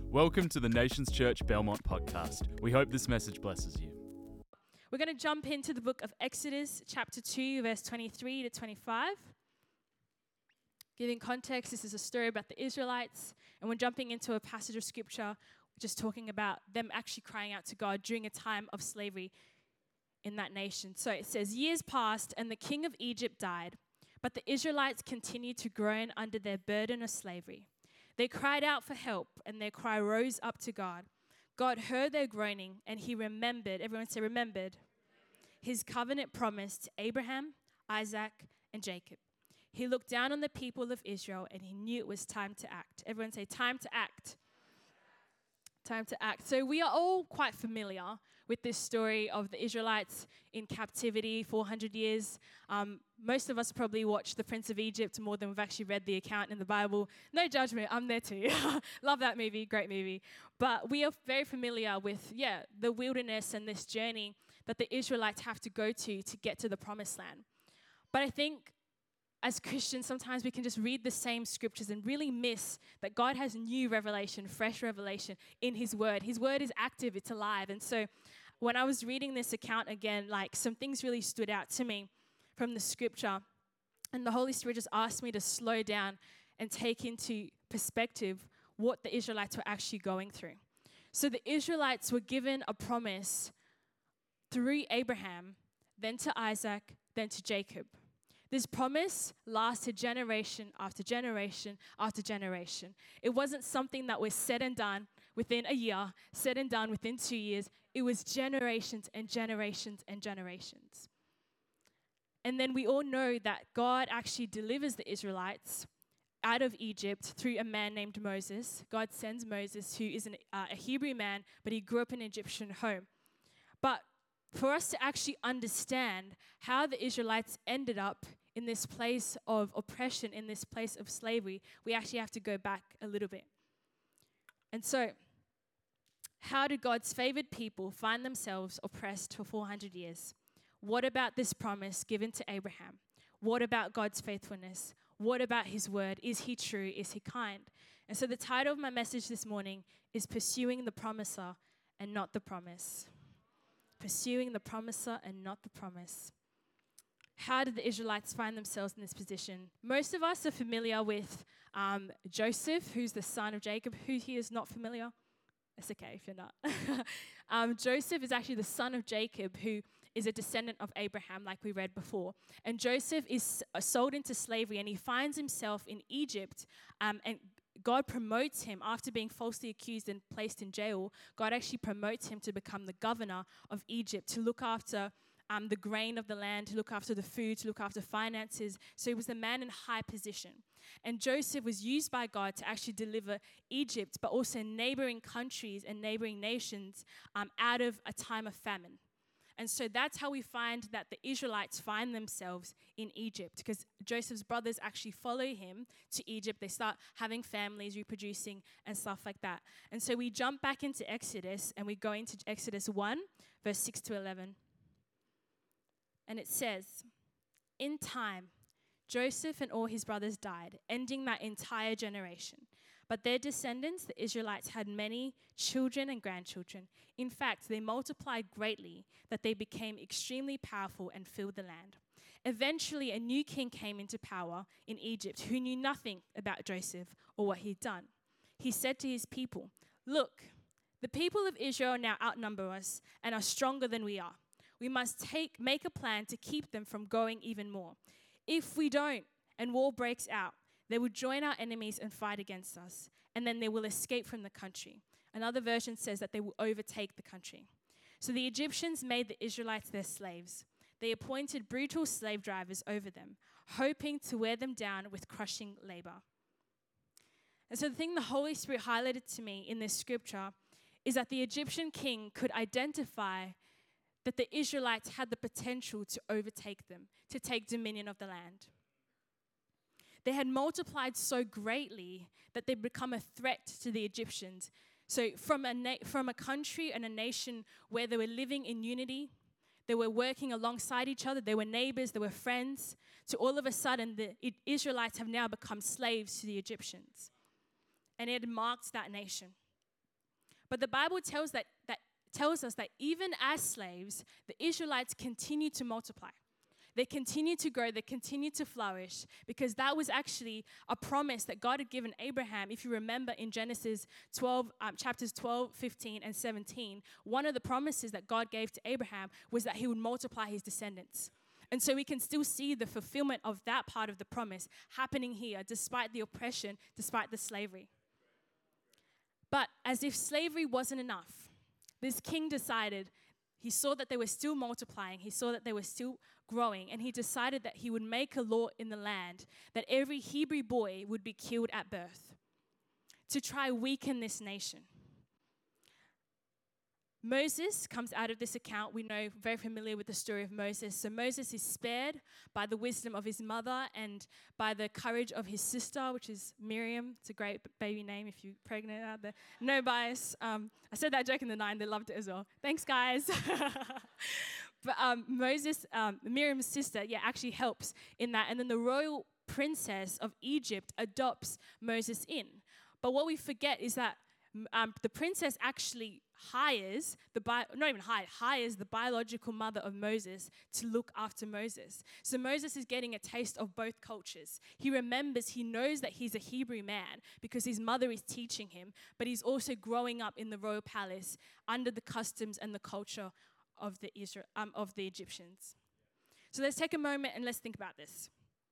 Welcome to the Nations Church Belmont podcast. We hope this message blesses you. We're going to jump into the book of Exodus, chapter 2, verse 23 to 25. Giving context, this is a story about the Israelites, and we're jumping into a passage of scripture just talking about them actually crying out to God during a time of slavery in that nation. So it says, years passed, and the king of Egypt died, but the Israelites continued to groan under their burden of slavery. They cried out for help, and their cry rose up to God. God heard their groaning, and he remembered, everyone say remembered, his covenant promise to Abraham, Isaac, and Jacob. He looked down on the people of Israel, and he knew it was time to act. Everyone say time to act. Time to act. So we are all quite familiar with this story of the Israelites in captivity, 400 years. Most of us probably watched The Prince of Egypt more than we've actually read the account in the Bible. No judgment, I'm there too. Love that movie, great movie. But we are very familiar with, the wilderness and this journey that the Israelites have to go to get to the promised land. But I think as Christians, sometimes we can just read the same scriptures and really miss that God has new revelation, fresh revelation in his word. His word is active, it's alive. And so when I was reading this account again, some things really stood out to me from the scripture. And the Holy Spirit just asked me to slow down and take into perspective what the Israelites were actually going through. So the Israelites were given a promise through Abraham, then to Isaac, then to Jacob. This promise lasted generation after generation after generation. It wasn't something that was said and done within a year, said and done within 2 years. It was generations and generations and generations. And then we all know that God actually delivers the Israelites out of Egypt through a man named Moses. God sends Moses, who is a Hebrew man, but he grew up in an Egyptian home. But for us to actually understand how the Israelites ended up in this place of oppression, in this place of slavery, we actually have to go back a little bit. And so, how did God's favored people find themselves oppressed for 400 years? What about this promise given to Abraham? What about God's faithfulness? What about his word? Is he true? Is he kind? And so the title of my message this morning is Pursuing the Promiser and Not the Promise. Pursuing the promiser and not the promise. How did the Israelites find themselves in this position? Most of us are familiar with Joseph, who's the son of Jacob. Who here is not familiar? It's okay if you're not. Joseph is actually the son of Jacob, who is a descendant of Abraham, like we read before. And Joseph is sold into slavery, and he finds himself in Egypt, and God promotes him after being falsely accused and placed in jail. God actually promotes him to become the governor of Egypt, to look after the grain of the land, to look after the food, to look after finances. So he was a man in high position. And Joseph was used by God to actually deliver Egypt, but also neighboring countries and neighboring nations out of a time of famine. And so that's how we find that the Israelites find themselves in Egypt, because Joseph's brothers actually follow him to Egypt. They start having families, reproducing, and stuff like that. And so we jump back into Exodus, and we go into Exodus 1, verse 6 to 11. And it says, in time, Joseph and all his brothers died, ending that entire generation. But their descendants, the Israelites, had many children and grandchildren. In fact, they multiplied greatly, that they became extremely powerful and filled the land. Eventually, a new king came into power in Egypt who knew nothing about Joseph or what he'd done. He said to his people, look, the people of Israel now outnumber us and are stronger than we are. We must make a plan to keep them from going even more. If we don't, and war breaks out, they will join our enemies and fight against us, and then they will escape from the country. Another version says that they will overtake the country. So the Egyptians made the Israelites their slaves. They appointed brutal slave drivers over them, hoping to wear them down with crushing labor. And so the thing the Holy Spirit highlighted to me in this scripture is that the Egyptian king could identify that the Israelites had the potential to overtake them, to take dominion of the land. They had multiplied so greatly that they'd become a threat to the Egyptians. So from a country and a nation where they were living in unity, they were working alongside each other, they were neighbors, they were friends, to all of a sudden the Israelites have now become slaves to the Egyptians. And it had marked that nation. But the Bible tells us that even as slaves, the Israelites continue to multiply. They continue to grow, they continue to flourish, because that was actually a promise that God had given Abraham. If you remember in Genesis 12, chapters 12, 15, and 17, one of the promises that God gave to Abraham was that he would multiply his descendants. And so we can still see the fulfillment of that part of the promise happening here, despite the oppression, despite the slavery. But as if slavery wasn't enough, this king decided, he saw that they were still multiplying, he saw that they were still growing, and he decided that he would make a law in the land that every Hebrew boy would be killed at birth to try weaken this nation. Moses comes out of this account. We know, very familiar with the story of Moses. So Moses is spared by the wisdom of his mother and by the courage of his sister, which is Miriam. It's a great baby name if you're pregnant out there. No bias. I said that joke in the 9. They loved it as well. Thanks, guys. But Miriam's sister, actually helps in that. And then the royal princess of Egypt adopts Moses in. But what we forget is that the princess actually hires the biological mother of Moses to look after Moses. So Moses is getting a taste of both cultures. He knows that he's a Hebrew man because his mother is teaching him, but he's also growing up in the royal palace under the customs and the culture of the Egyptians. So let's take a moment and let's think about this.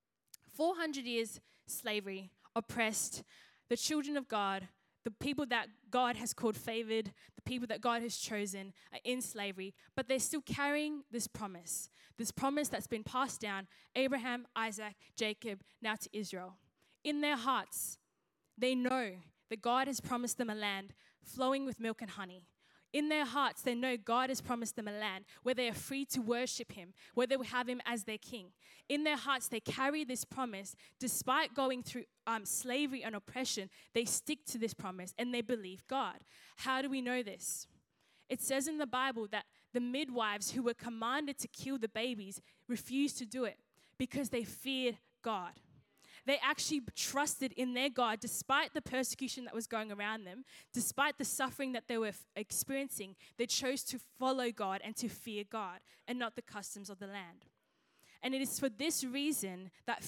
400 years slavery, oppressed, the children of God, the people that God has called favored, the people that God has chosen are in slavery, but they're still carrying this promise that's been passed down, Abraham, Isaac, Jacob, now to Israel. In their hearts, they know that God has promised them a land flowing with milk and honey. In their hearts, they know God has promised them a land where they are free to worship him, where they will have him as their king. In their hearts, they carry this promise. Despite going through slavery and oppression, they stick to this promise and they believe God. How do we know this? It says in the Bible that the midwives who were commanded to kill the babies refused to do it because they feared God. They actually trusted in their God despite the persecution that was going around them, despite the suffering that they were experiencing. They chose to follow God and to fear God and not the customs of the land. And it is for this reason that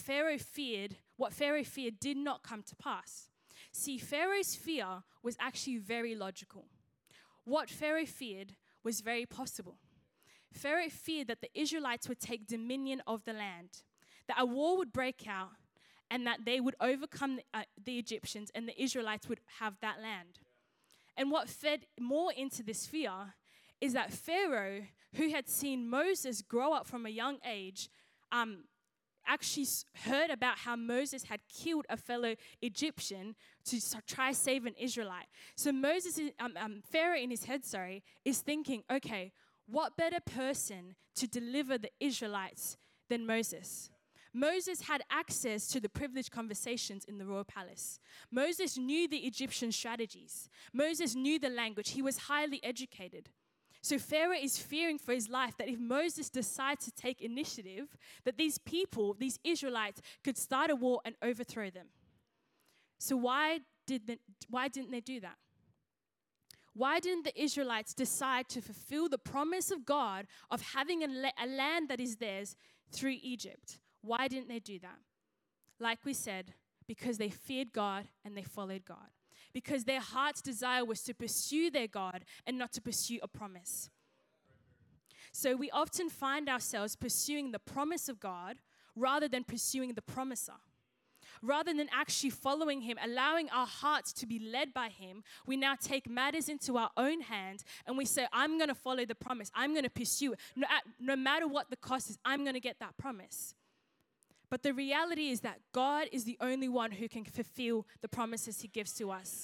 what Pharaoh feared did not come to pass. See, Pharaoh's fear was actually very logical. What Pharaoh feared was very possible. Pharaoh feared that the Israelites would take dominion of the land, that a war would break out, and that they would overcome the Egyptians and the Israelites would have that land. And what fed more into this fear is that Pharaoh, who had seen Moses grow up from a young age, actually heard about how Moses had killed a fellow Egyptian to try save an Israelite. So Pharaoh in his head, is thinking, okay, what better person to deliver the Israelites than Moses? Moses had access to the privileged conversations in the royal palace. Moses knew the Egyptian strategies. Moses knew the language. He was highly educated. So Pharaoh is fearing for his life that if Moses decides to take initiative, that these people, these Israelites, could start a war and overthrow them. So why didn't they do that? Why didn't the Israelites decide to fulfill the promise of God of having a land that is theirs through Egypt? Why didn't they do that? Like we said, because they feared God and they followed God. Because their heart's desire was to pursue their God and not to pursue a promise. So we often find ourselves pursuing the promise of God rather than pursuing the promiser. Rather than actually following him, allowing our hearts to be led by him, we now take matters into our own hands and we say, I'm going to follow the promise. I'm going to pursue it. No matter what the cost is, I'm going to get that promise. But the reality is that God is the only one who can fulfill the promises he gives to us.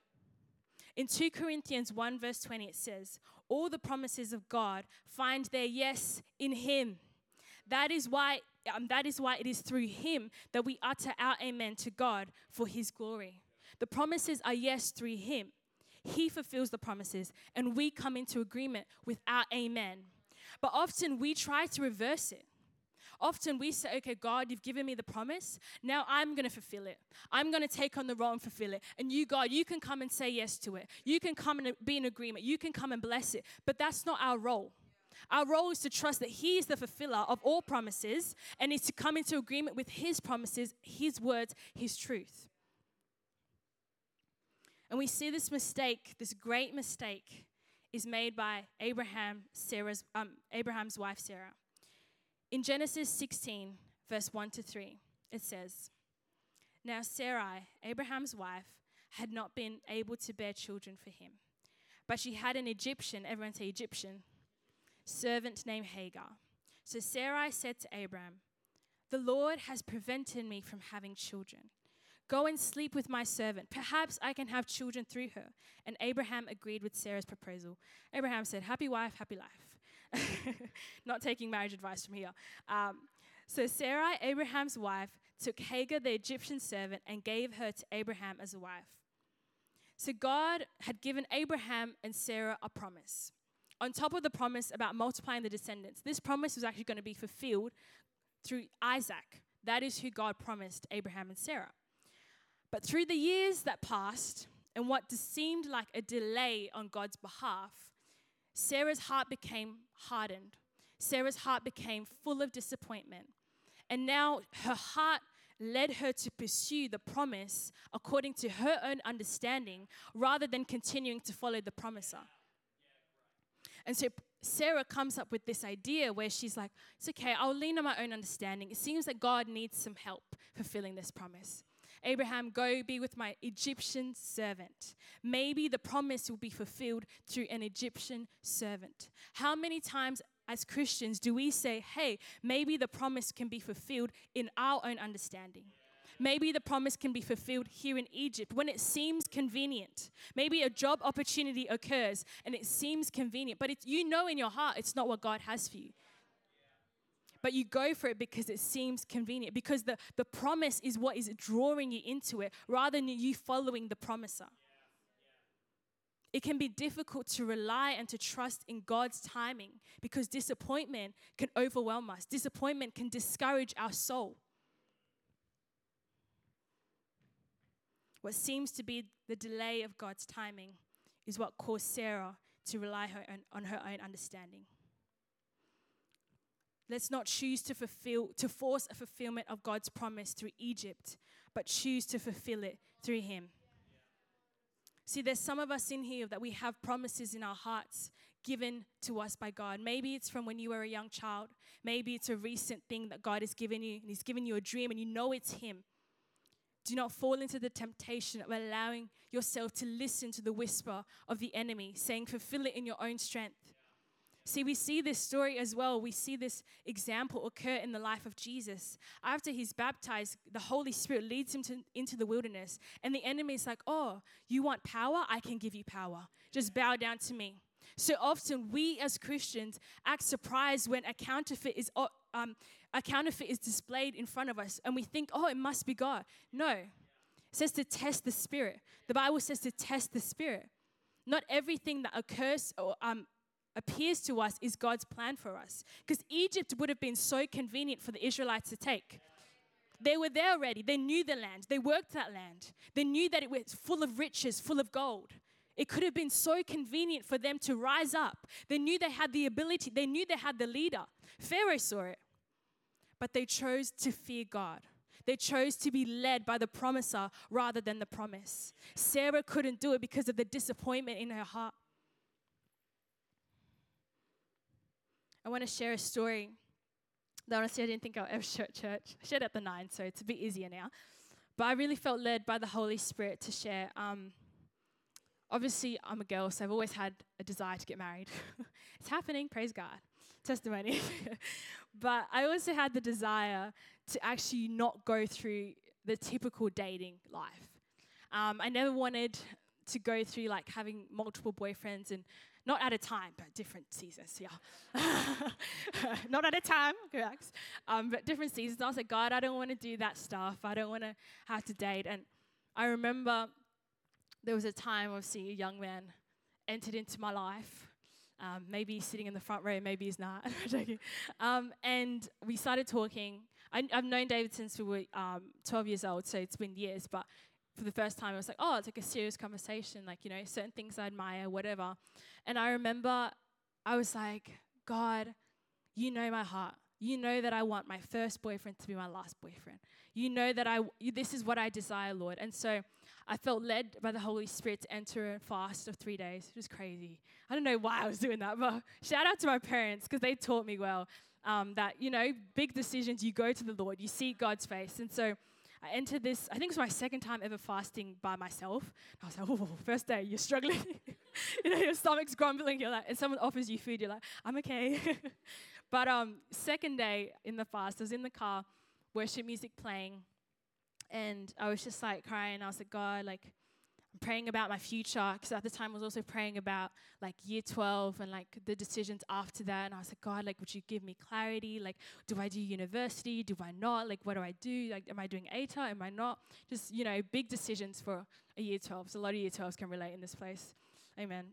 In 2 Corinthians 1 verse 20 it says, all the promises of God find their yes in him. That is why it is through him that we utter our amen to God for his glory. The promises are yes through him. He fulfills the promises and we come into agreement with our amen. But often we try to reverse it. Often we say, okay, God, you've given me the promise. Now I'm going to fulfill it. I'm going to take on the role and fulfill it. And you, God, you can come and say yes to it. You can come and be in agreement. You can come and bless it. But that's not our role. Our role is to trust that He is the fulfiller of all promises and is to come into agreement with His promises, His words, His truth. And we see this mistake, this great mistake, is made by Abraham's wife Sarah. In Genesis 16, verse 1 to 3, it says, "Now Sarai, Abraham's wife, had not been able to bear children for him, but she had an Egyptian," everyone say Egyptian, "servant named Hagar. So Sarai said to Abraham, 'The Lord has prevented me from having children. Go and sleep with my servant. Perhaps I can have children through her.' And Abraham agreed with Sarah's proposal." Abraham said, "Happy wife, happy life." Not taking marriage advice from here. So Sarai, Abraham's wife, took Hagar, the Egyptian servant, and gave her to Abraham as a wife. So God had given Abraham and Sarah a promise. On top of the promise about multiplying the descendants, this promise was actually going to be fulfilled through Isaac. That is who God promised Abraham and Sarah. But through the years that passed, and what seemed like a delay on God's behalf, Sarah's heart became hardened. Sarah's heart became full of disappointment. And now her heart led her to pursue the promise according to her own understanding rather than continuing to follow the promiser. And so Sarah comes up with this idea where she's like, it's okay, I'll lean on my own understanding. It seems that God needs some help fulfilling this promise. Abraham, go be with my Egyptian servant. Maybe the promise will be fulfilled through an Egyptian servant. How many times as Christians do we say, hey, maybe the promise can be fulfilled in our own understanding? Maybe the promise can be fulfilled here in Egypt when it seems convenient. Maybe a job opportunity occurs and it seems convenient, but you know in your heart it's not what God has for you. But you go for it because it seems convenient, because the promise is what is drawing you into it rather than you following the promiser. It can be difficult to rely and to trust in God's timing because disappointment can overwhelm us. Disappointment can discourage our soul. What seems to be the delay of God's timing is what caused Sarah to rely on her own understanding. Let's not choose to force a fulfillment of God's promise through Egypt, but choose to fulfill it through Him. See, there's some of us in here that we have promises in our hearts given to us by God. Maybe it's from when you were a young child. Maybe it's a recent thing that God has given you, and He's given you a dream, and you know it's Him. Do not fall into the temptation of allowing yourself to listen to the whisper of the enemy, saying, fulfill it in your own strength. See, we see this story as well. We see this example occur in the life of Jesus. After He's baptized, the Holy Spirit leads Him into the wilderness. And the enemy is like, oh, you want power? I can give you power. Just bow down to me. So often we as Christians act surprised when a counterfeit is displayed in front of us. And we think, oh, it must be God. No. It says to test the Spirit. The Bible says to test the Spirit. Not everything that occurs or appears to us is God's plan for us. Because Egypt would have been so convenient for the Israelites to take. They were there already. They knew the land. They worked that land. They knew that it was full of riches, full of gold. It could have been so convenient for them to rise up. They knew they had the ability. They knew they had the leader. Pharaoh saw it. But they chose to fear God. They chose to be led by the promiser rather than the promise. Sarah couldn't do it because of the disappointment in her heart. I want to share a story that honestly I didn't think I'll ever share at church. I shared at the 9, so it's a bit easier now. But I really felt led by the Holy Spirit to share. Obviously, I'm a girl, so I've always had a desire to get married. It's happening, praise God. Testimony. But I also had the desire to actually not go through the typical dating life. I never wanted to go through like having multiple boyfriends and not at a time, but different seasons, yeah. Not at a time, correct. But different seasons. I was like, God, I don't want to do that stuff. I don't want to have to date. And I remember there was a time, obviously, a young man entered into my life. Maybe he's sitting in the front row, maybe he's not. I'm joking. And we started talking. I've known David since we were 12 years old, so it's been years. But for the first time, I was like, oh, it's like a serious conversation, like, certain things I admire, whatever. And I remember I was like, God, you know my heart. You know that I want my first boyfriend to be my last boyfriend. You know that this is what I desire, Lord. And so I felt led by the Holy Spirit to enter a fast of 3 days. It was crazy. I don't know why I was doing that, but shout out to my parents because they taught me well that, big decisions, you go to the Lord, you seek God's face. And so I entered this, I think it was my second time ever fasting by myself. I was like, oh, first day, you're struggling. Your stomach's grumbling. You're like, and someone offers you food, you're like, I'm okay. But second day in the fast, I was in the car, worship music playing, and I was just like crying. I was like, God, like, I'm praying about my future, because at the time I was also praying about like year 12 and like the decisions after that. And I was like, God, like, would you give me clarity? Like, do I do university? Do I not? Like, what do I do? Like, am I doing ATA? Am I not? Just, big decisions for a year 12. So a lot of year 12s can relate in this place. Amen.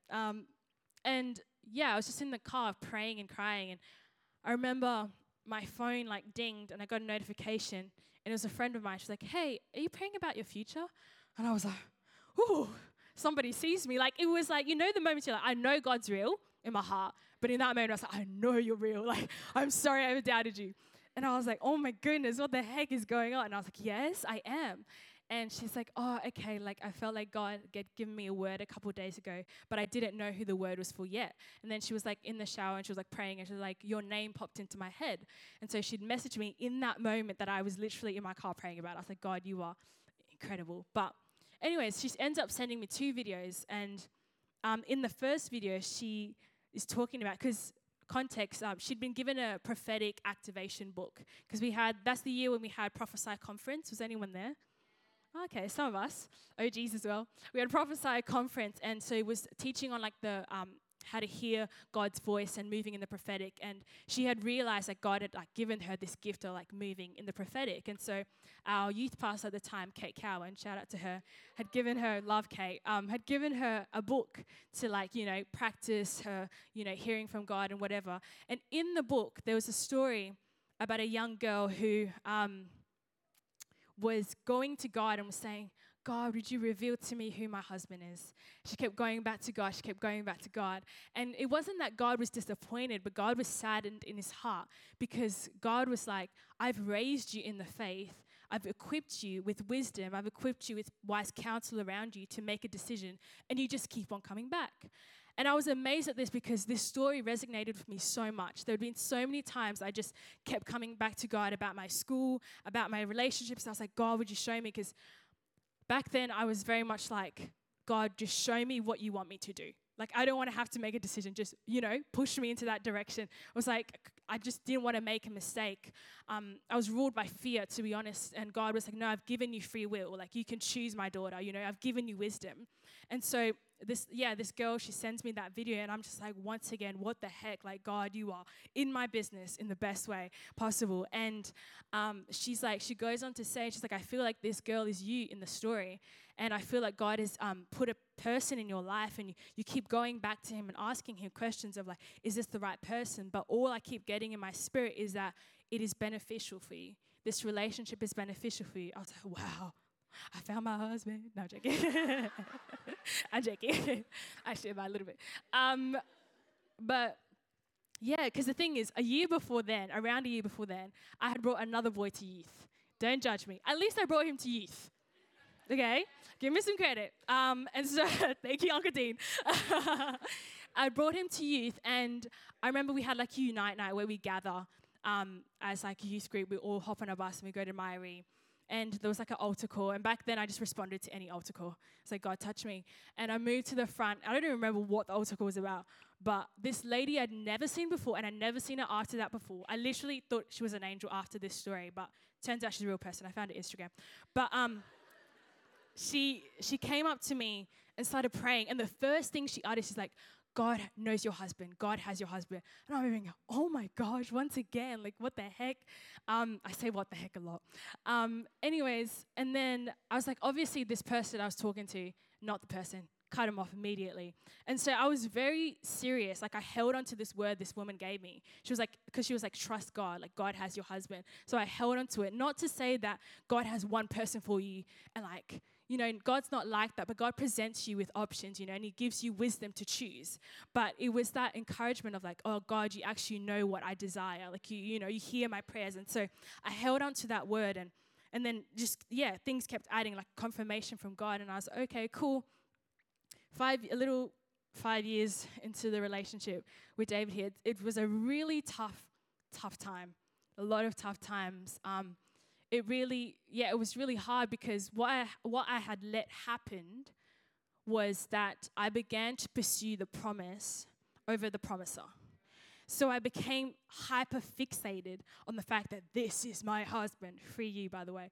And yeah, I was just in the car praying and crying, and I remember my phone like dinged and I got a notification, and it was a friend of mine. She's like, hey, are you praying about your future? And I was like, ooh, somebody sees me. Like, it was like, the moments you're like, I know God's real in my heart. But in that moment, I was like, I know you're real. Like, I'm sorry I ever doubted you. And I was like, oh my goodness, what the heck is going on? And I was like, yes, I am. And she's like, oh, okay, like I felt like God had given me a word a couple of days ago, but I didn't know who the word was for yet. And then she was like in the shower and she was like praying, and she was like, your name popped into my head. And so she'd messaged me in that moment that I was literally in my car praying about. I was like, God, you are incredible. But anyways, she ends up sending me 2 videos. And in the first video, she is talking about, because context, she'd been given a prophetic activation book, because that's the year when we had Prophesy Conference. Was anyone there? Okay, some of us, OGs as well. We had a Prophesy conference, and so it was teaching on like the how to hear God's voice and moving in the prophetic. And she had realized that God had like given her this gift of like moving in the prophetic. And so our youth pastor at the time, Kate Cowan, shout out to her, had given her, love Kate, had given her a book to like, practice her, hearing from God and whatever. And in the book, there was a story about a young girl who was going to God and was saying, God, would you reveal to me who my husband is? She kept going back to God. She kept going back to God. And it wasn't that God was disappointed, but God was saddened in his heart, because God was like, I've raised you in the faith. I've equipped you with wisdom. I've equipped you with wise counsel around you to make a decision, and you just keep on coming back. And I was amazed at this, because this story resonated with me so much. There had been so many times I just kept coming back to God about my school, about my relationships. I was like, God, would you show me? Because back then I was very much like, God, just show me what you want me to do. Like, I don't want to have to make a decision. Just, push me into that direction. I was like, I just didn't want to make a mistake. I was ruled by fear, to be honest. And God was like, no, I've given you free will. Like, you can choose my daughter. I've given you wisdom. And so this girl, she sends me that video, and I'm just like, once again, what the heck? Like, God, you are in my business in the best way possible. And she's like, she goes on to say, she's like, I feel like this girl is you in the story. And I feel like God has put a person in your life, and you keep going back to him and asking him questions of like, is this the right person? But all I keep getting in my spirit is that it is beneficial for you. This relationship is beneficial for you. I was like, wow, I found my husband. No, I'm joking. I'm joking. Actually, about a little bit. But yeah, because the thing is, around a year before then, I had brought another boy to youth. Don't judge me. At least I brought him to youth. Okay? Give me some credit. And so, thank you, Uncle Dean. I brought him to youth, and I remember we had like a Unite night where we gather as like a youth group. We all hop on a bus and we go to Myrie. And there was like an altar call. And back then, I just responded to any altar call. It's like, God, touch me. And I moved to the front. I don't even remember what the altar call was about. But this lady I'd never seen before, and I'd never seen her after that before. I literally thought she was an angel after this story. But turns out she's a real person. I found her Instagram. But she came up to me and started praying. And the first thing she uttered, she's like, God knows your husband. God has your husband. And I'm thinking, oh my gosh, once again, like what the heck? I say what the heck a lot. Anyways, and then I was like, obviously this person I was talking to, not the person. cut him off immediately. And so I was very serious. Like, I held on to this word this woman gave me. She was like, because she was like, trust God. Like, God has your husband. So I held on to it. Not to say that God has one person for you and like, God's not like that, but God presents you with options, and he gives you wisdom to choose. But it was that encouragement of like, oh God, you actually know what I desire. Like, you hear my prayers. And so I held on to that word, and then just, things kept adding, like confirmation from God. And I was like, okay, cool. 5 years into the relationship with David here, it was a really tough time. A lot of tough times. It was really hard because what I had let happen was that I began to pursue the promise over the promiser. So I became hyper fixated on the fact that this is my husband. Free you, by the way.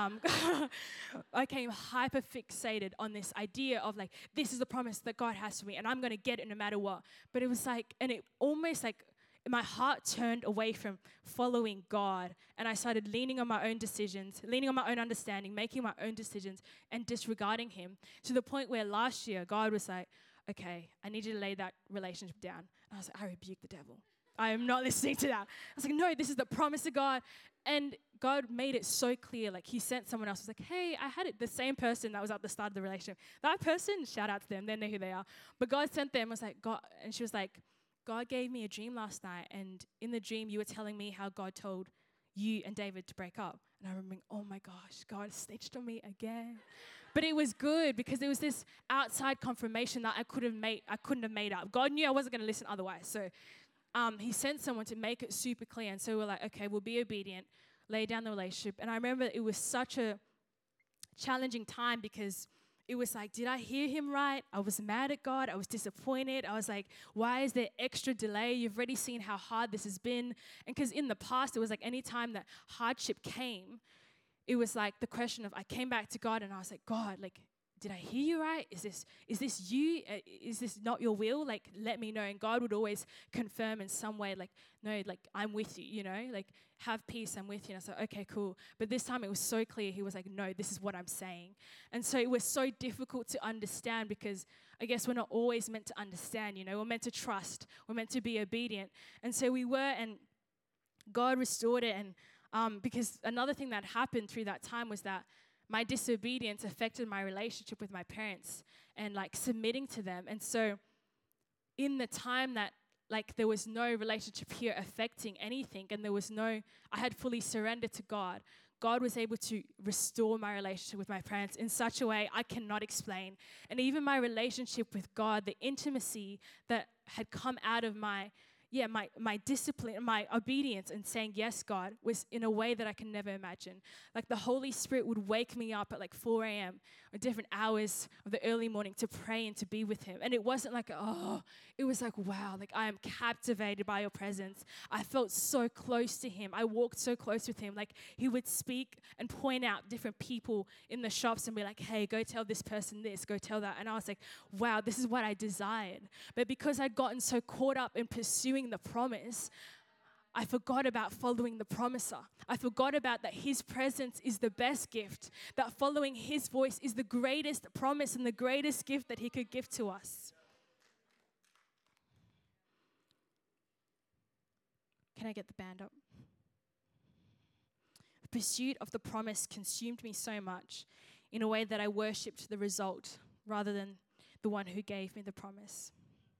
I became hyper fixated on this idea of like, this is the promise that God has for me and I'm going to get it no matter what. But it was like, and it almost like, my heart turned away from following God, and I started leaning on my own decisions, leaning on my own understanding, making my own decisions, and disregarding him, to the point where last year God was like, okay, I need you to lay that relationship down. And I was like, I rebuke the devil. I am not listening to that. I was like, no, this is the promise of God. And God made it so clear. Like, he sent someone else. He was like, hey, I had it. The same person that was at the start of the relationship. That person, shout out to them. They know who they are. But God sent them. Was like, God, and she was like, God gave me a dream last night, and in the dream you were telling me how God told you and David to break up. And I remember, oh my gosh, God snitched on me again. But it was good because there was this outside confirmation that I couldn't have made up. God knew I wasn't going to listen otherwise. So he sent someone to make it super clear. And so we're like, okay, we'll be obedient, lay down the relationship. And I remember it was such a challenging time because it was like, did I hear him right? I was mad at God. I was disappointed. I was like, why is there extra delay? You've already seen how hard this has been. And because in the past, it was like any time that hardship came, it was like the question of, I came back to God and I was like, God, like, did I hear you right? Is this you? Is this not your will? Like, let me know. And God would always confirm in some way, like, no, like, I'm with you, like, have peace, I'm with you. And I said, okay, cool. But this time it was so clear. He was like, no, this is what I'm saying. And so it was so difficult to understand because I guess we're not always meant to understand, we're meant to trust. We're meant to be obedient. And so we were, and God restored it. And because another thing that happened through that time was that my disobedience affected my relationship with my parents and like submitting to them. And so in the time that like there was no relationship here affecting anything and I had fully surrendered to God, God was able to restore my relationship with my parents in such a way I cannot explain. And even my relationship with God, the intimacy that had come out of my discipline, my obedience and saying, yes, God, was in a way that I can never imagine. Like the Holy Spirit would wake me up at like 4 a.m. or different hours of the early morning to pray and to be with him. And it wasn't like, it was like, wow, like I am captivated by your presence. I felt so close to him. I walked so close with him. Like he would speak and point out different people in the shops and be like, hey, go tell this person this, go tell that. And I was like, wow, this is what I desired. But because I'd gotten so caught up in pursuing the promise, I forgot about following the promiser. I forgot about that his presence is the best gift, that following his voice is the greatest promise and the greatest gift that he could give to us. Can I get the band up? The pursuit of the promise consumed me so much in a way that I worshipped the result rather than the one who gave me the promise.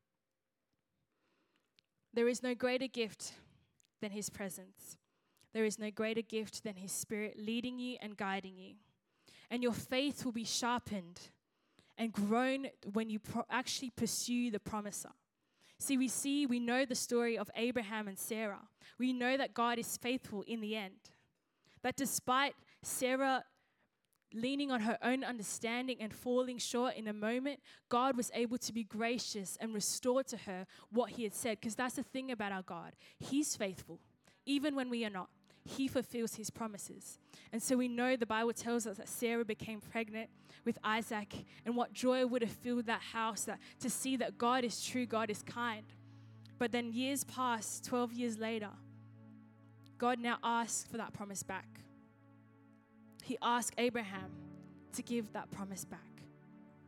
There is no greater gift than his presence. There is no greater gift than his spirit leading you and guiding you. And your faith will be sharpened and grown when you actually pursue the promiser. See, we know the story of Abraham and Sarah. We know that God is faithful in the end. That despite Sarah leaning on her own understanding and falling short in a moment, God was able to be gracious and restore to her what he had said. Because that's the thing about our God. He's faithful, even when we are not. He fulfills his promises. And so we know the Bible tells us that Sarah became pregnant with Isaac, and what joy would have filled that house to see that God is true, God is kind. But then years passed, 12 years later, God now asks for that promise back. He asked Abraham to give that promise back.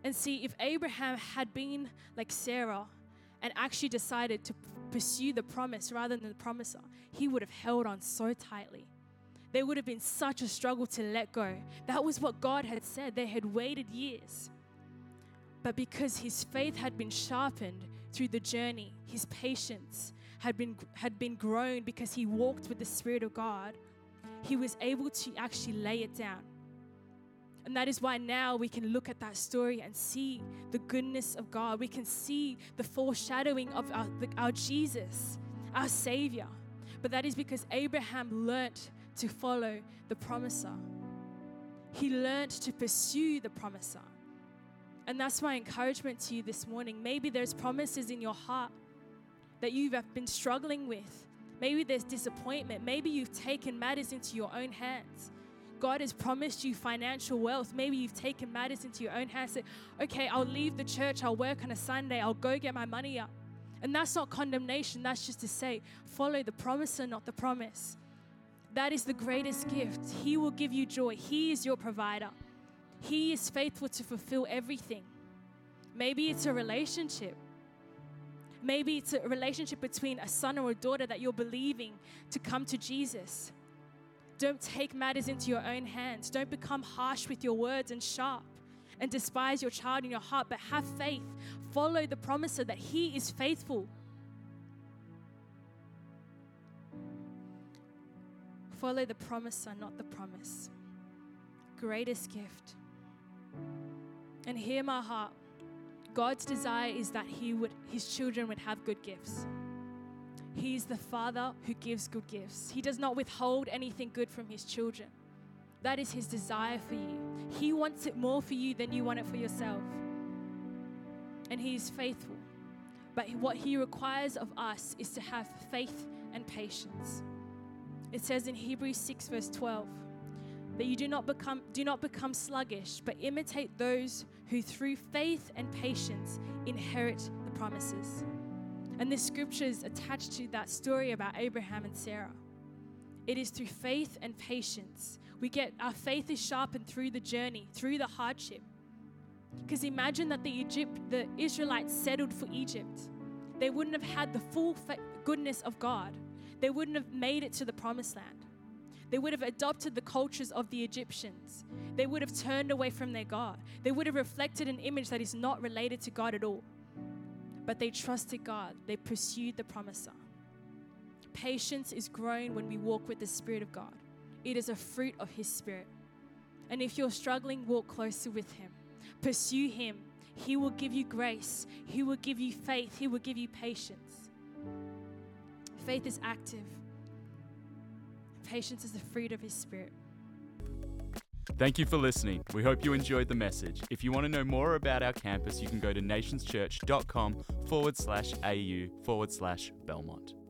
And see, if Abraham had been like Sarah and actually decided to pursue the promise rather than the promiser, he would have held on so tightly. There would have been such a struggle to let go. That was what God had said. They had waited years. But because his faith had been sharpened through the journey, his patience had been grown because he walked with the Spirit of God, he was able to actually lay it down. And that is why now we can look at that story and see the goodness of God. We can see the foreshadowing of our Jesus, our Savior. But that is because Abraham learnt to follow the promiser. He learnt to pursue the promiser. And that's my encouragement to you this morning. Maybe there's promises in your heart that you have been struggling with. Maybe there's disappointment. Maybe you've taken matters into your own hands. God has promised you financial wealth. Maybe you've taken matters into your own hands. Say, okay, I'll leave the church. I'll work on a Sunday. I'll go get my money up. And that's not condemnation. That's just to say, follow the promiser, not the promise. That is the greatest gift. He will give you joy. He is your provider. He is faithful to fulfill everything. Maybe it's a relationship. Maybe it's a relationship between a son or a daughter that you're believing to come to Jesus. Don't take matters into your own hands. Don't become harsh with your words and sharp and despise your child in your heart, but have faith. Follow the promiser that he is faithful. Follow the promiser, not the promise. Greatest gift. And hear my heart. God's desire is that his children would have good gifts. He is the Father who gives good gifts. He does not withhold anything good from his children. That is his desire for you. He wants it more for you than you want it for yourself. And he is faithful. But what he requires of us is to have faith and patience. It says in Hebrews 6 verse 12 that you do not become sluggish, but imitate those who through faith and patience inherit the promises. And this scripture is attached to that story about Abraham and Sarah. It is through faith and patience. Our faith is sharpened through the journey, through the hardship. Because imagine that the Israelites settled for Egypt. They wouldn't have had the full goodness of God. They wouldn't have made it to the promised land. They would have adopted the cultures of the Egyptians. They would have turned away from their God. They would have reflected an image that is not related to God at all. But they trusted God. They pursued the promiser. Patience is grown when we walk with the Spirit of God. It is a fruit of his Spirit. And if you're struggling, walk closer with him. Pursue him. He will give you grace. He will give you faith. He will give you patience. Faith is active. Patience is the fruit of his Spirit. Thank you for listening. We hope you enjoyed the message. If you want to know more about our campus, you can go to nationschurch.com/au/Belmont.